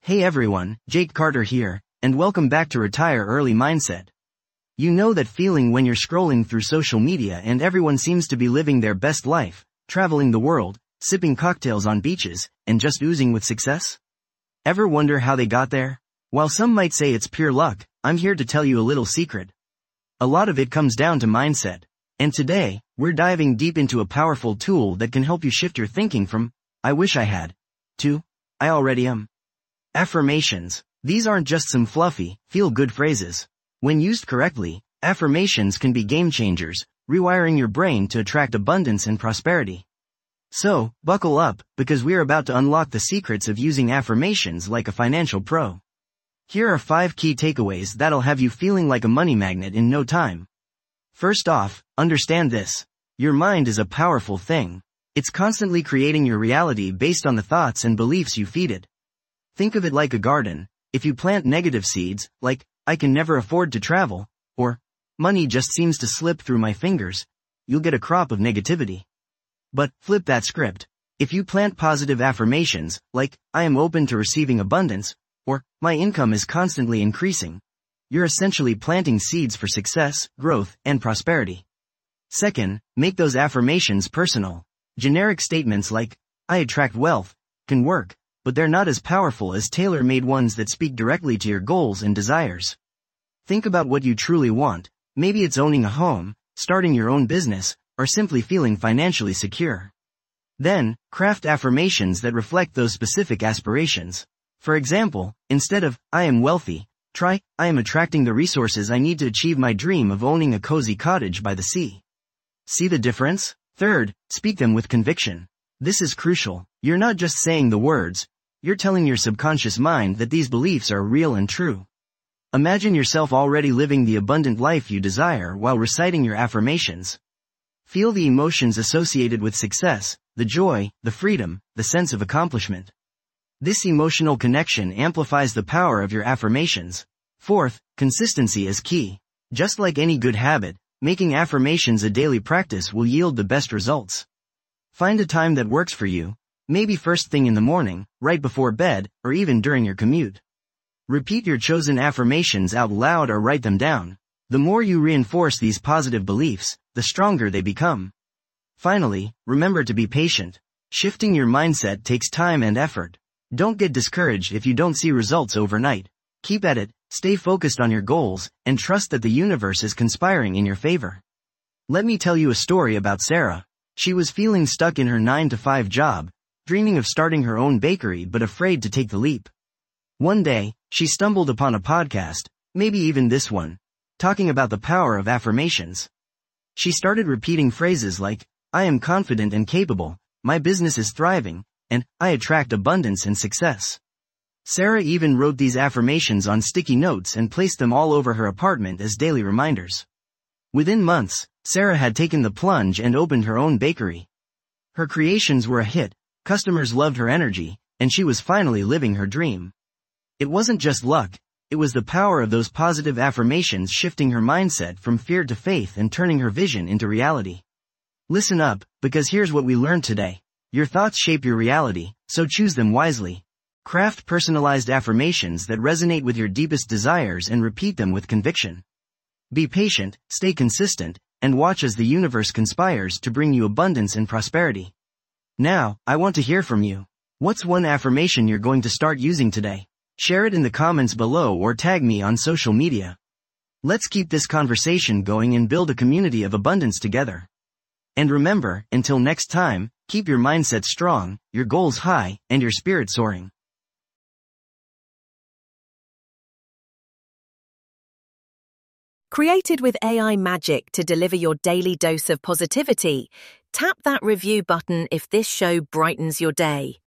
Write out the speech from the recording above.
Hey everyone, Jake Carter here, and welcome back to Retire Early Mindset. You know that feeling when you're scrolling through social media and everyone seems to be living their best life, traveling the world, sipping cocktails on beaches, and just oozing with success? Ever wonder how they got there? While some might say it's pure luck, I'm here to tell you a little secret. A lot of it comes down to mindset. And today, we're diving deep into a powerful tool that can help you shift your thinking from, I wish I had, to, I already am. Affirmations. These aren't just some fluffy, feel-good phrases. When used correctly, affirmations can be game changers, rewiring your brain to attract abundance and prosperity. So, buckle up, because we're about to unlock the secrets of using affirmations like a financial pro. Here are 5 key takeaways that'll have you feeling like a money magnet in no time. First off, understand this. Your mind is a powerful thing. It's constantly creating your reality based on the thoughts and beliefs you feed it. Think of it like a garden. If you plant negative seeds, like, I can never afford to travel, or, money just seems to slip through my fingers, you'll get a crop of negativity. But, flip that script. If you plant positive affirmations, like, I am open to receiving abundance, or, my income is constantly increasing, you're essentially planting seeds for success, growth, and prosperity. Second, make those affirmations personal. Generic statements like, I attract wealth, can work, but they're not as powerful as tailor-made ones that speak directly to your goals and desires. Think about what you truly want. Maybe it's owning a home, starting your own business, or simply feeling financially secure. Then, craft affirmations that reflect those specific aspirations. For example, instead of, I am wealthy, try, I am attracting the resources I need to achieve my dream of owning a cozy cottage by the sea. See the difference? Third, speak them with conviction. This is crucial. You're not just saying the words, you're telling your subconscious mind that these beliefs are real and true. Imagine yourself already living the abundant life you desire while reciting your affirmations. Feel the emotions associated with success, the joy, the freedom, the sense of accomplishment. This emotional connection amplifies the power of your affirmations. Fourth, consistency is key. Just like any good habit, making affirmations a daily practice will yield the best results. Find a time that works for you. Maybe first thing in the morning, right before bed, or even during your commute. Repeat your chosen affirmations out loud or write them down. The more you reinforce these positive beliefs, the stronger they become. Finally, remember to be patient. Shifting your mindset takes time and effort. Don't get discouraged if you don't see results overnight. Keep at it, stay focused on your goals, and trust that the universe is conspiring in your favor. Let me tell you a story about Sarah. She was feeling stuck in her 9-to-5 job, dreaming of starting her own bakery but afraid to take the leap. One day, she stumbled upon a podcast, maybe even this one, talking about the power of affirmations. She started repeating phrases like, I am confident and capable, my business is thriving, and I attract abundance and success. Sarah even wrote these affirmations on sticky notes and placed them all over her apartment as daily reminders. Within months, Sarah had taken the plunge and opened her own bakery. Her creations were a hit. Customers loved her energy, and she was finally living her dream. It wasn't just luck, it was the power of those positive affirmations shifting her mindset from fear to faith and turning her vision into reality. Listen up, because here's what we learned today. Your thoughts shape your reality, so choose them wisely. Craft personalized affirmations that resonate with your deepest desires and repeat them with conviction. Be patient, stay consistent, and watch as the universe conspires to bring you abundance and prosperity. Now, I want to hear from you. What's one affirmation you're going to start using today? Share it in the comments below or tag me on social media. Let's keep this conversation going and build a community of abundance together. And remember, until next time, keep your mindset strong, your goals high, and your spirit soaring. Created with AI magic to deliver your daily dose of positivity, tap that review button if this show brightens your day.